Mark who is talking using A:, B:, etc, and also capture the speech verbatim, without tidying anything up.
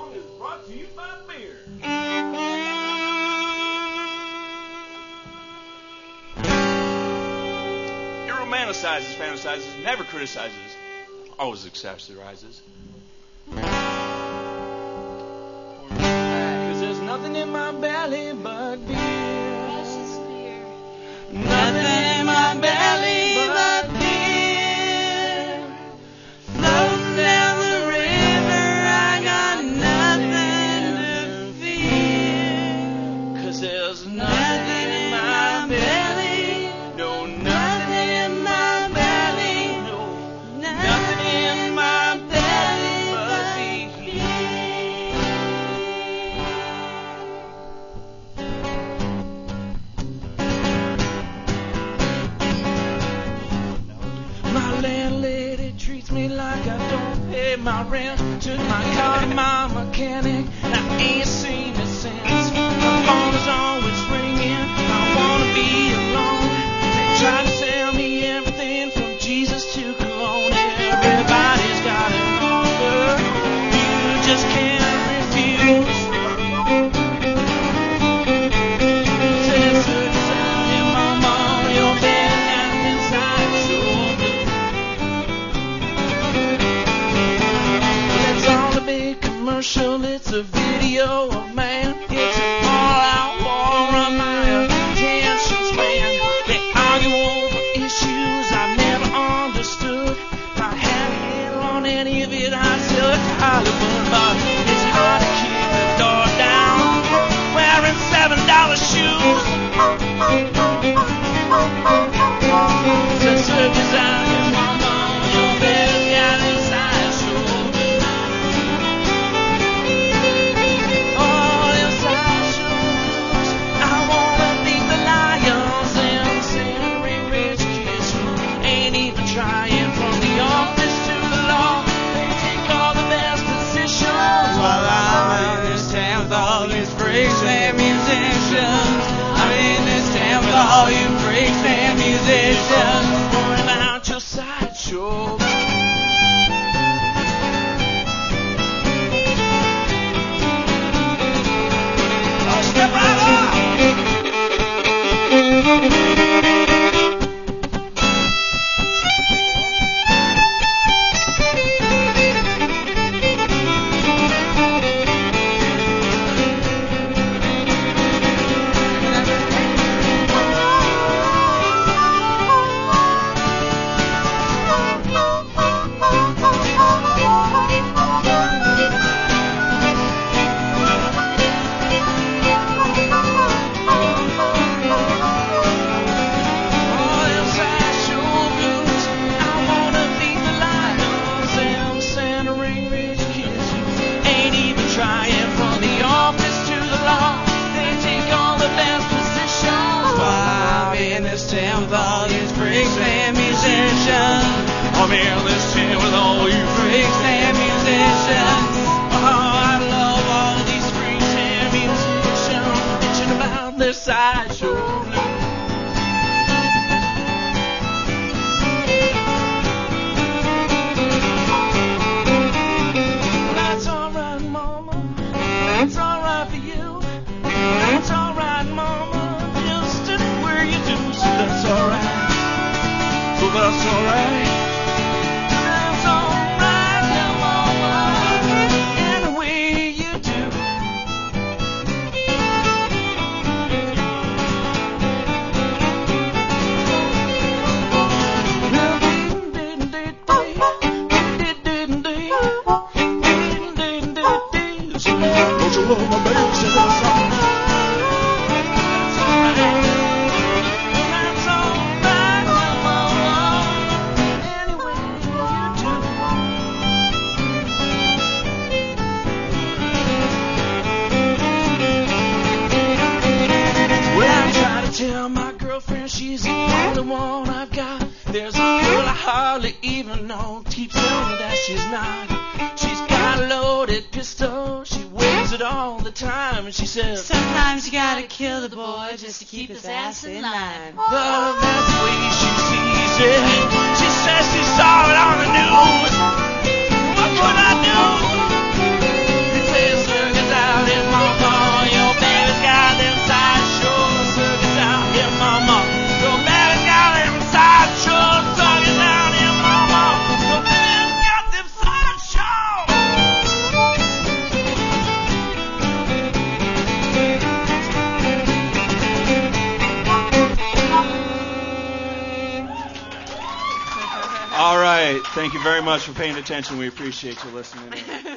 A: song is brought to you by beer. It romanticizes, fantasizes, never criticizes, always accessorizes. Cause there's nothing in my belly but beer.
B: Precious beer.
A: Nothing in my belly but beer. Floating down the river, I got nothing to fear. Cause there's nothing in my belly. No, nothing in my belly. No, nothing in my belly but my landlady treats me like I don't pay my rent. Took my car to my mechanic, and I ain't seen it since. My phone is always ringing, I wanna be alone. They try to sell me everything from Jesus to cologne. Everybody's got an offer, you just can't refuse. Says the design in my mom, your bed and inside shoulder. It's all a big commercial, it's a video of man. It's an all-out war on my attention span. They argue over issues I never understood. If I had a handle on any of it, I'd sell it to Hollywood. But it's hard to keep the door down wearing seven dollar shoes. Since the design in my mom, your bed's got inside shoulder. Oh, inside shoulders. I wanna beat the lions and Santa rich kids who ain't even trying. From the office to the law, they take all the best positions. While I'm in this town with all these freaks and musicians. I'm in this town with all you freaks and musicians. Pouring out your sideshow. Oh, step right up! I'm in this town with all you freaks and musicians. Oh, I love all these freaks and musicians bitching about their sideshow blues. That's alright, mama. That's alright for you. That's alright, mama. Just stick where you do, so that's alright. So that's alright. That's alright, now, mama. Any way you do. Don't you love my baby? Say that's alright. That's alright. That's alright, now, mama. Any way you do. Well, I try to tell my girlfriend she's the only one I've got. There's a girl I hardly even know, keeps telling me that she's not. She's got a loaded pistol, she waves it all the time, and she says,
B: Sometimes you gotta kill the boy just to keep his ass in line.
A: well, that's the way she sees it. She says she saw it on the news. What could I do? He says,
C: right. Thank you very much for paying attention. We appreciate you listening.